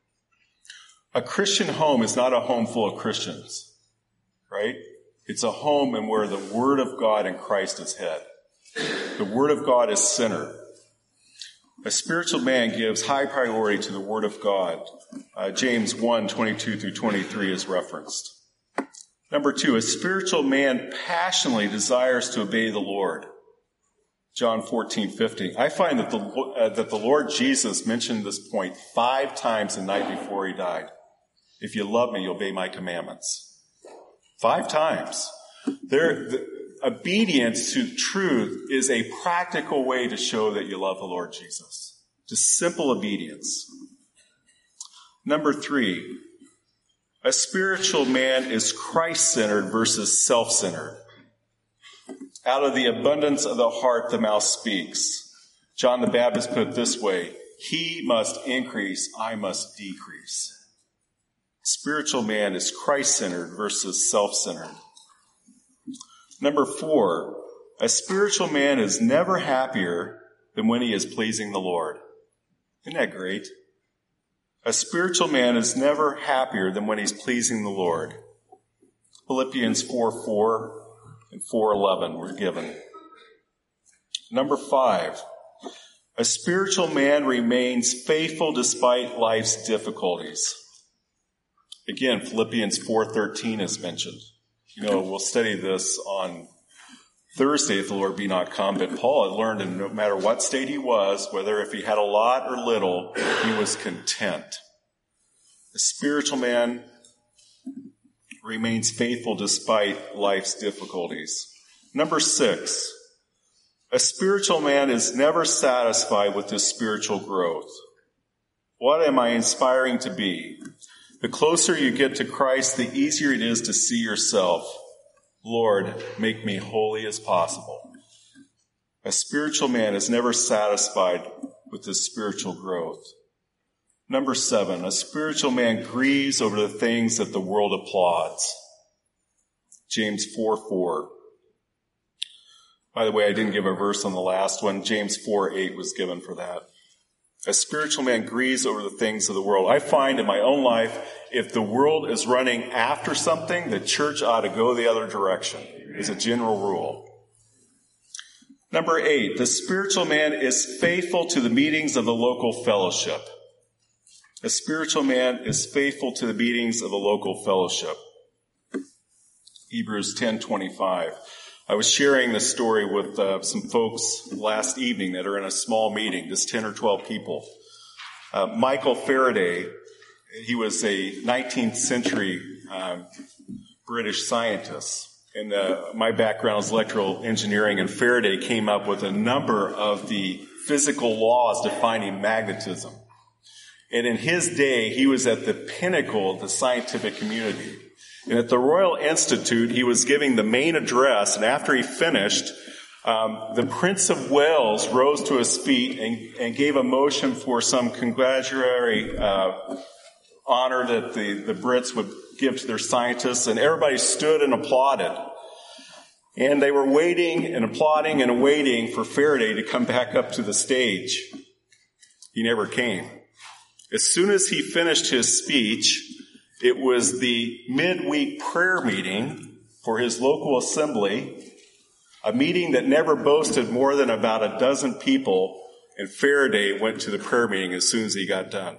A Christian home is not a home full of Christians, right? It's a home in where the Word of God and Christ is head. The Word of God is center. A spiritual man gives high priority to the Word of God. Uh, James one, twenty-two through twenty-three is referenced. Number two, a spiritual man passionately desires to obey the Lord. John fourteen, fifteen. I find that the, uh, that the Lord Jesus mentioned this point five times the night before he died. If you love me, you obey my commandments. Five times. There, the, obedience to truth is a practical way to show that you love the Lord Jesus. Just simple obedience. Number three, a spiritual man is Christ-centered versus self-centered. Out of the abundance of the heart, the mouth speaks. John the Baptist put it this way, he must increase, I must decrease. Spiritual man is Christ-centered versus self-centered. Number four, a spiritual man is never happier than when he is pleasing the Lord. Isn't that great? A spiritual man is never happier than when he's pleasing the Lord. Philippians four, four and four, eleven were given. Number five, a spiritual man remains faithful despite life's difficulties. Again, Philippians four, thirteen is mentioned. You know, we'll study this on Thursday if the Lord be not come. But Paul had learned that no matter what state he was, whether if he had a lot or little, he was content. The spiritual man remains faithful despite life's difficulties. Number six, a spiritual man is never satisfied with his spiritual growth. What am I inspiring to be? The closer you get to Christ, the easier it is to see yourself. Lord, make me holy as possible. A spiritual man is never satisfied with his spiritual growth. Number seven, a spiritual man grieves over the things that the world applauds. James four, four. By the way, I didn't give a verse on the last one. James four, eight was given for that. A spiritual man grieves over the things of the world. I find in my own life, if the world is running after something, the church ought to go the other direction, as a general rule. Number eight, the spiritual man is faithful to the meetings of the local fellowship. A spiritual man is faithful to the meetings of the local fellowship. Hebrews ten, twenty-five. I was sharing this story with uh, some folks last evening that are in a small meeting, just ten or twelve people. Uh, Michael Faraday, he was a nineteenth century um, British scientist. And uh, my background is electrical engineering, and Faraday came up with a number of the physical laws defining magnetism. And in his day, he was at the pinnacle of the scientific community. And at the Royal Institute, he was giving the main address, and after he finished, um, the Prince of Wales rose to his feet and, and gave a motion for some congratulatory uh, honor that the, the Brits would give to their scientists, and everybody stood and applauded. And they were waiting and applauding and waiting for Faraday to come back up to the stage. He never came. As soon as he finished his speech, it was the midweek prayer meeting for his local assembly, a meeting that never boasted more than about a dozen people, and Faraday went to the prayer meeting as soon as he got done.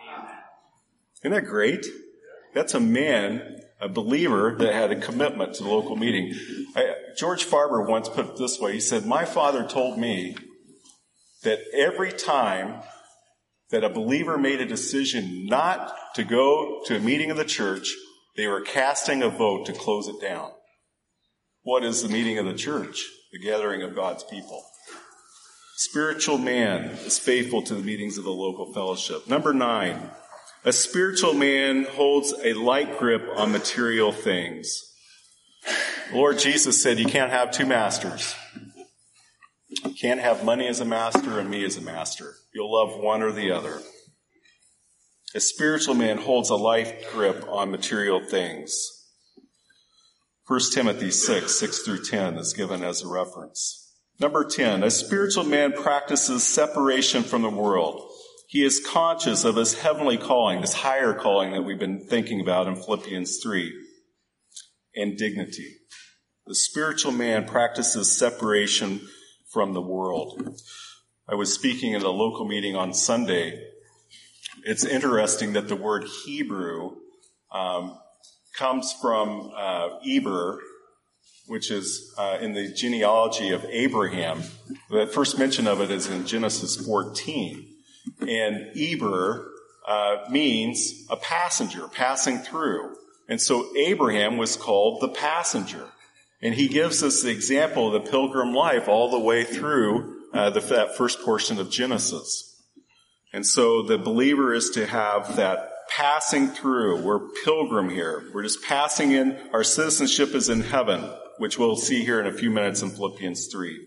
Isn't that great? That's a man, a believer, that had a commitment to the local meeting. I, George Farber once put it this way. He said, my father told me that every time that a believer made a decision not to go to a meeting of the church They were casting a vote to close it down. What is the meeting of the church? The gathering of God's people. Spiritual man is faithful to the meetings of the local fellowship. Number nine, a spiritual man holds a light grip on material things. The Lord Jesus said you can't have two masters. You can't have money as a master and me as a master. You'll love one or the other. A spiritual man holds a light grip on material things. First Timothy six, six through ten is given as a reference. Number ten, a spiritual man practices separation from the world. He is conscious of his heavenly calling, this higher calling that we've been thinking about in Philippians three, and dignity. The spiritual man practices separation from the world. I was speaking at a local meeting on Sunday. It's interesting that the word Hebrew um, comes from uh, Eber, which is uh, in the genealogy of Abraham. The first mention of it is in Genesis fourteen. And Eber uh, means a passenger, passing through. And so Abraham was called the passenger. And he gives us the example of the pilgrim life all the way through uh, the, that first portion of Genesis. And so the believer is to have that passing through. We're pilgrim here. We're just passing in. Our citizenship is in heaven, which we'll see here in a few minutes in Philippians three.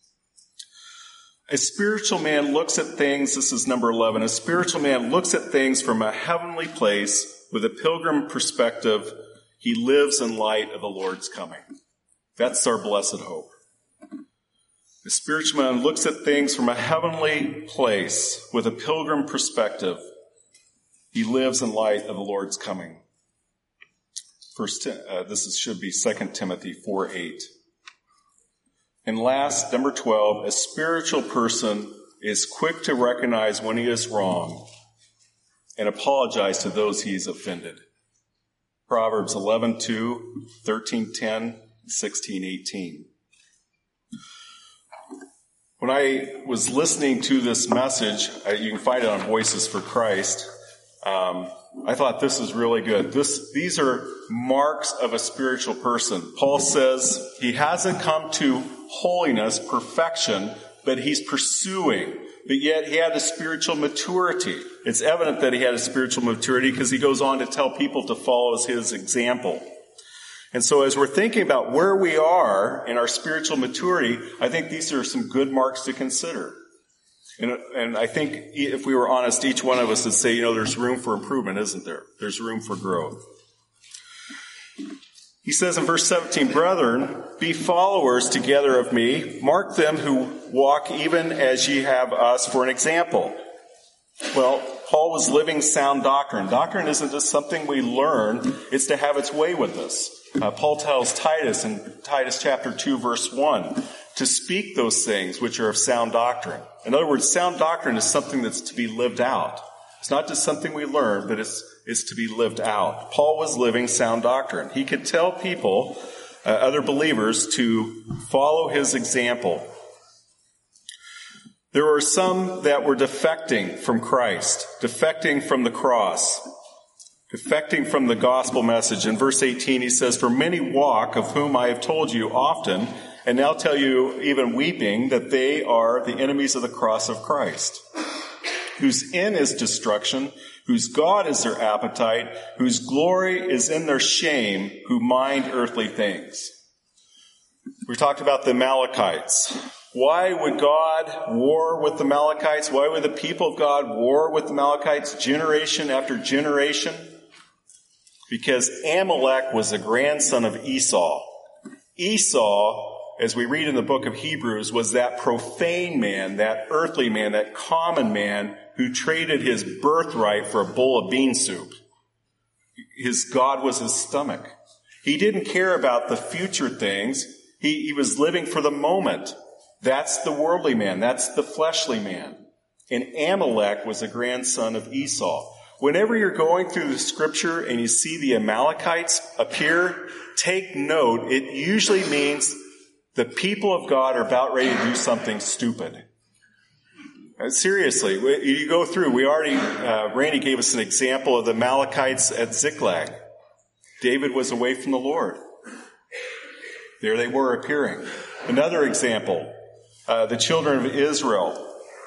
A spiritual man looks at things, this is number eleven, a spiritual man looks at things from a heavenly place with a pilgrim perspective. He lives in light of the Lord's coming. That's our blessed hope. The spiritual man looks at things from a heavenly place with a pilgrim perspective. He lives in light of the Lord's coming. First, uh, this is, should be Second Timothy four eight. And last, number twelve, a spiritual person is quick to recognize when he is wrong and apologize to those he's offended. Proverbs eleven two, thirteen ten, sixteen eighteen. When I was listening to this message, uh, you can find it on Voices for Christ, um, I thought this is really good. This, these are marks of a spiritual person. Paul says he hasn't come to holiness, perfection, but he's pursuing. But yet he had a spiritual maturity. It's evident that he had a spiritual maturity because he goes on to tell people to follow his example. And so as we're thinking about where we are in our spiritual maturity, I think these are some good marks to consider. And, and I think if we were honest, each one of us would say, you know, there's room for improvement, isn't there? There's room for growth. He says in verse seventeen, brethren, be followers together of me. Mark them who walk even as ye have us for an example. Well, Paul was living sound doctrine. Doctrine isn't just something we learn. It's to have its way with us. Uh, Paul tells Titus in Titus chapter two, verse one, to speak those things which are of sound doctrine. In other words, sound doctrine is something that's to be lived out. It's not just something we learn, but it's, it's to be lived out. Paul was living sound doctrine. He could tell people, uh, other believers, to follow his example. There were some that were defecting from Christ, defecting from the cross, defecting from the gospel message. In verse eighteen, he says, for many walk, of whom I have told you often, and now tell you, even weeping, that they are the enemies of the cross of Christ, whose end is destruction, whose God is their appetite, whose glory is in their shame, who mind earthly things. We talked about the Amalekites. Why would God war with the Amalekites? Why would the people of God war with the Amalekites generation after generation? Because Amalek was the grandson of Esau. Esau, as we read in the book of Hebrews, was that profane man, that earthly man, that common man who traded his birthright for a bowl of bean soup. His God was his stomach. He didn't care about the future things. He, he was living for the moment. That's the worldly man. That's the fleshly man. And Amalek was a grandson of Esau. Whenever you're going through the scripture and you see the Amalekites appear, take note. It usually means the people of God are about ready to do something stupid. Seriously, you go through. We already, uh, Randy gave us an example of the Amalekites at Ziklag. David was away from the Lord. There they were appearing. Another example, uh, the children of Israel.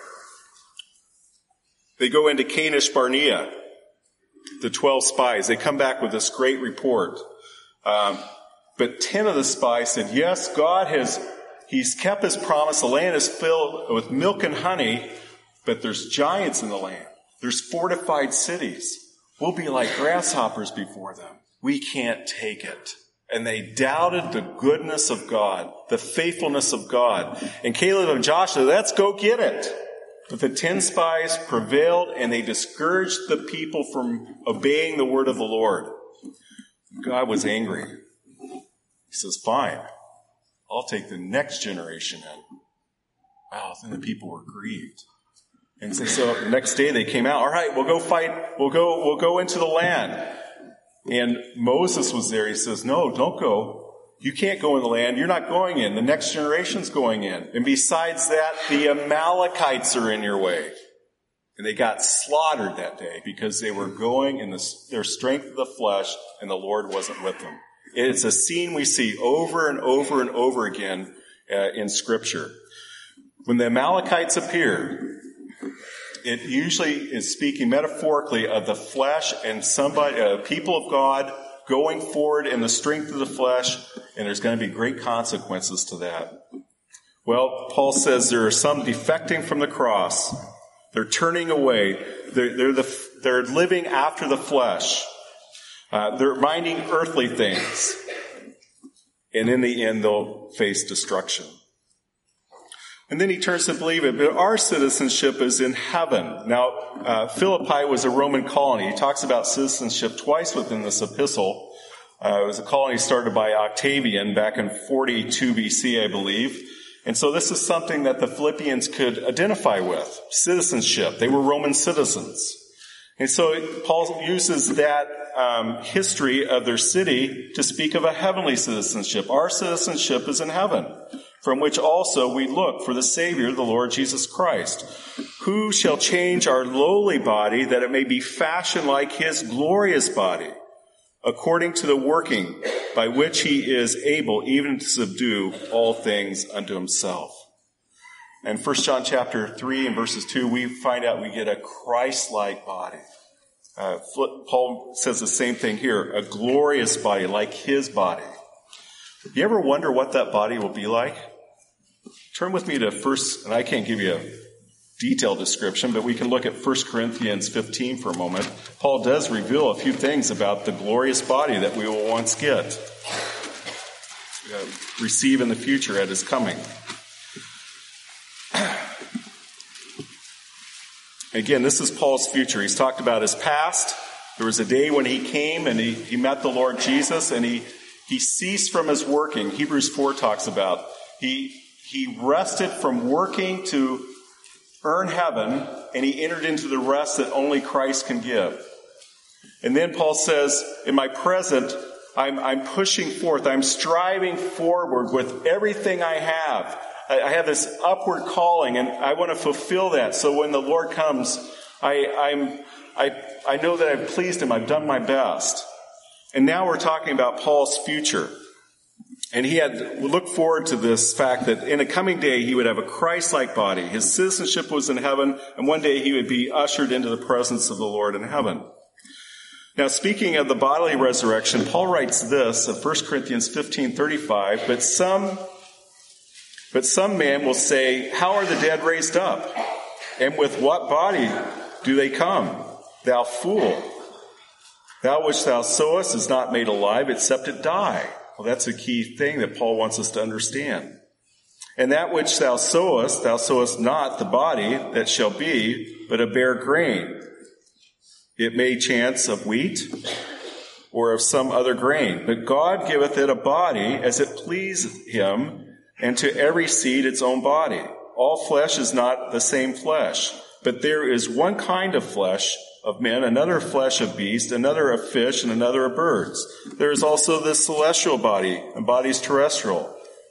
They go into Kadesh Barnea, the twelve spies. They come back with this great report. Um, but ten of the spies said, yes, God has, he's kept his promise. The land is filled with milk and honey, but there's giants in the land. There's fortified cities. We'll be like grasshoppers before them. We can't take it. And they doubted the goodness of God, the faithfulness of God. And Caleb and Joshua, let's go get it. But the ten spies prevailed, and they discouraged the people from obeying the word of the Lord. God was angry. He says, fine, I'll take the next generation in. Wow, then the people were grieved. And so, so the next day they came out, all right, we'll go fight, we'll go, we'll go into the land. And Moses was there. He says, no, don't go. You can't go in the land. You're not going in. The next generation's going in. And besides that, the Amalekites are in your way. And they got slaughtered that day because they were going in the, their strength of the flesh, and the Lord wasn't with them. It's a scene we see over and over and over again uh, in Scripture. When the Amalekites appear, it usually is speaking metaphorically of the flesh and somebody, uh, people of God going forward in the strength of the flesh, and there's going to be great consequences to that. Well, Paul says there are some defecting from the cross. They're turning away. They're, they're, the, they're living after the flesh. Uh, they're minding earthly things. And in the end, they'll face destruction. And then he turns to believe it. But our citizenship is in heaven. Now, uh, Philippi was a Roman colony. He talks about citizenship twice within this epistle. Uh, it was a colony started by Octavian back in forty-two B C, I believe. And so this is something that the Philippians could identify with. Citizenship. They were Roman citizens. And so Paul uses that um, history of their city to speak of a heavenly citizenship. Our citizenship is in heaven, from which also we look for the Savior, the Lord Jesus Christ, who shall change our lowly body that it may be fashioned like his glorious body, according to the working by which he is able even to subdue all things unto himself. And First John chapter three and verses two, we find out we get a Christ-like body. Uh, Paul says the same thing here, a glorious body like his body. You ever wonder what that body will be like? Turn with me to first, and I can't give you a detailed description, but we can look at First Corinthians fifteen for a moment. Paul does reveal a few things about the glorious body that we will once get, uh, receive in the future at his coming. Again, this is Paul's future. He's talked about his past. There was a day when he came and he, he met the Lord Jesus, and he, he ceased from his working. Hebrews four talks about he he rested from working to earn heaven, and he entered into the rest that only Christ can give. And then Paul says, in my present, I'm, I'm pushing forth. I'm striving forward with everything I have. I, I have this upward calling, and I want to fulfill that. So when the Lord comes, I, I'm, I, I know that I've pleased him. I've done my best. And now we're talking about Paul's future. And he had looked forward to this fact that in a coming day he would have a Christ-like body. His citizenship was in heaven, and one day he would be ushered into the presence of the Lord in heaven. Now, speaking of the bodily resurrection, Paul writes this in First Corinthians fifteen thirty-five, but some, but some man will say, how are the dead raised up? And with what body do they come? Thou fool! Thou which thou sowest is not made alive, except it die. Well, that's a key thing that Paul wants us to understand. And that which thou sowest, thou sowest not the body that shall be, but a bare grain. It may chance of wheat or of some other grain. But God giveth it a body as it pleaseth him, and to every seed its own body. All flesh is not the same flesh, but there is one kind of flesh of men, another flesh of beasts, another of fish, and another of birds. There is also this celestial body, and bodies terrestrial.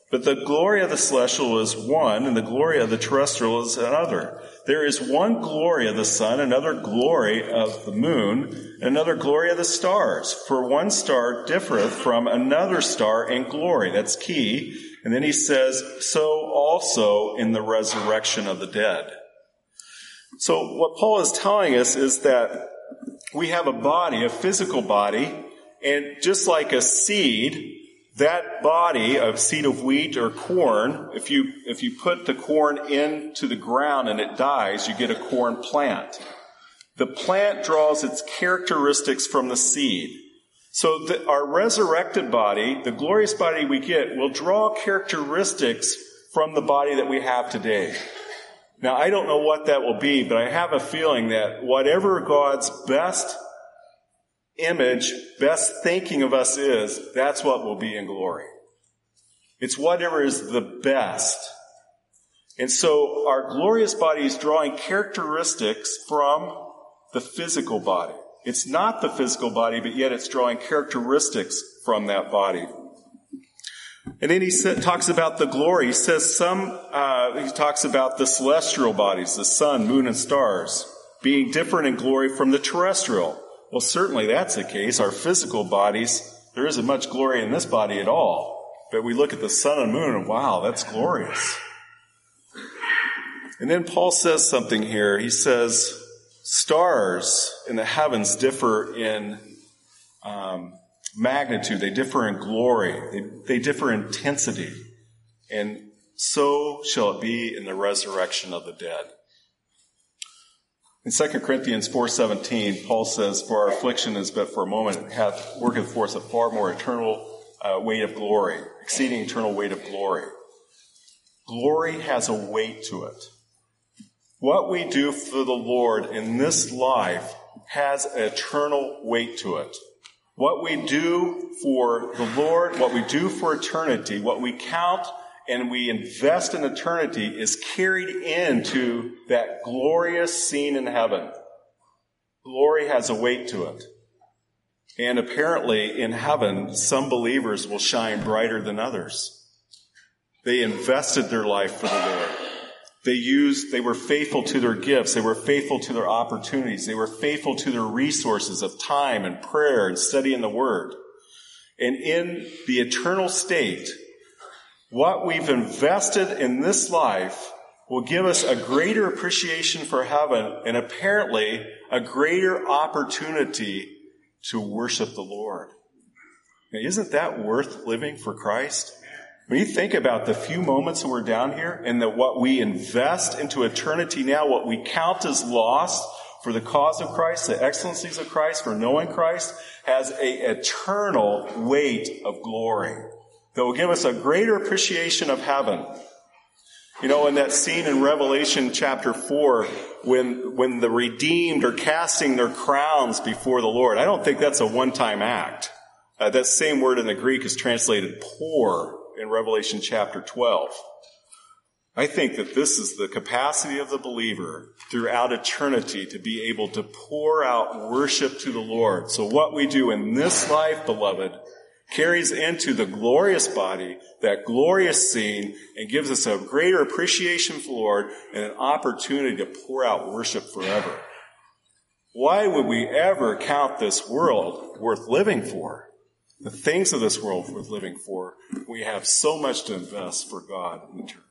But the glory of the celestial is one, and the glory of the terrestrial is another. There is one glory of the sun, another glory of the moon, another glory of the stars. For one star differeth from another star in glory. That's key. And then he says, so also in the resurrection of the dead. So what Paul is telling us is that we have a body, a physical body, and just like a seed, that body, a seed of wheat or corn, if you if you put the corn into the ground and it dies, you get a corn plant. The plant draws its characteristics from the seed. So that our resurrected body, the glorious body we get, will draw characteristics from the body that we have today. Now, I don't know what that will be, but I have a feeling that whatever God's best image, best thinking of us is, that's what will be in glory. It's whatever is the best. And so our glorious body is drawing characteristics from the physical body. It's not the physical body, but yet it's drawing characteristics from that body. And then he said, talks about the glory. He says some, uh, he talks about the celestial bodies, the sun, moon, and stars, being different in glory from the terrestrial. Well, certainly that's the case. Our physical bodies, there isn't much glory in this body at all. But we look at the sun and moon and wow, that's glorious. And then Paul says something here. He says, stars in the heavens differ in um, magnitude. They differ in glory. They, they differ in intensity. And so shall it be in the resurrection of the dead. In Second Corinthians four seventeen, Paul says, for our affliction is but for a moment, it hath worketh for us a far more eternal uh, weight of glory, exceeding eternal weight of glory. Glory has a weight to it. What we do for the Lord in this life has an eternal weight to it. What we do for the Lord, what we do for eternity, what we count and we invest in eternity is carried into that glorious scene in heaven. Glory has a weight to it. And apparently in heaven, some believers will shine brighter than others. They invested their life for the Lord. They used, they were faithful to their gifts. They were faithful to their opportunities. They were faithful to their resources of time and prayer and studying the Word. And in the eternal state, what we've invested in this life will give us a greater appreciation for heaven and apparently a greater opportunity to worship the Lord. Now, isn't that worth living for Christ? When you think about the few moments that we're down here and that what we invest into eternity now, what we count as lost for the cause of Christ, the excellencies of Christ, for knowing Christ, has an eternal weight of glory that will give us a greater appreciation of heaven. You know, in that scene in Revelation chapter four, when when the redeemed are casting their crowns before the Lord, I don't think that's a one-time act. Uh, that same word in the Greek is translated pour in Revelation chapter twelve. I think that this is the capacity of the believer throughout eternity to be able to pour out worship to the Lord. So what we do in this life, beloved, carries into the glorious body, that glorious scene, and gives us a greater appreciation for the Lord and an opportunity to pour out worship forever. Why would we ever count this world worth living for? The things of this world worth living for. We have so much to invest for God in eternity.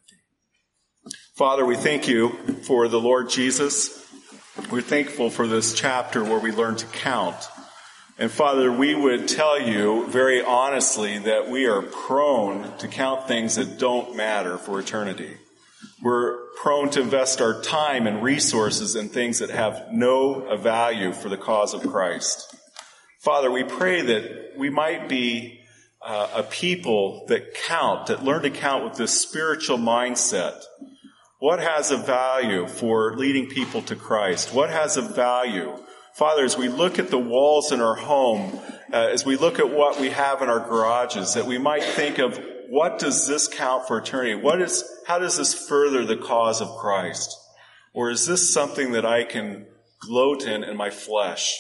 Father, we thank you for the Lord Jesus. We're thankful for this chapter where we learn to count. And Father, we would tell you very honestly that we are prone to count things that don't matter for eternity. We're prone to invest our time and resources in things that have no value for the cause of Christ. Father, we pray that we might be uh, a people that count, that learn to count with this spiritual mindset. What has a value for leading people to Christ? What has a value? Father, as we look at the walls in our home, uh, as we look at what we have in our garages, that we might think of what does this count for eternity? What is, how does this further the cause of Christ? Or is this something that I can gloat in in my flesh?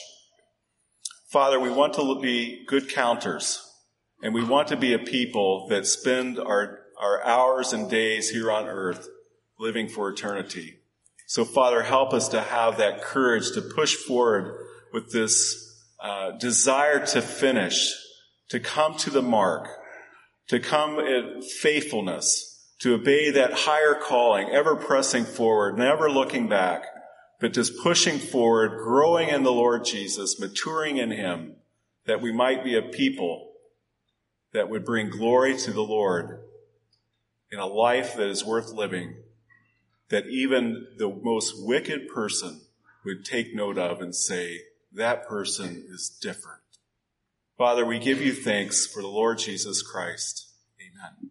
Father, we want to be good counters, and we want to be a people that spend our our hours and days here on earth, living for eternity. So, Father, help us to have that courage to push forward with this uh, desire to finish, to come to the mark, to come in faithfulness, to obey that higher calling, ever pressing forward, never looking back, but just pushing forward, growing in the Lord Jesus, maturing in him, that we might be a people that would bring glory to the Lord in a life that is worth living, that even the most wicked person would take note of and say, that person is different. Father, we give you thanks for the Lord Jesus Christ. Amen.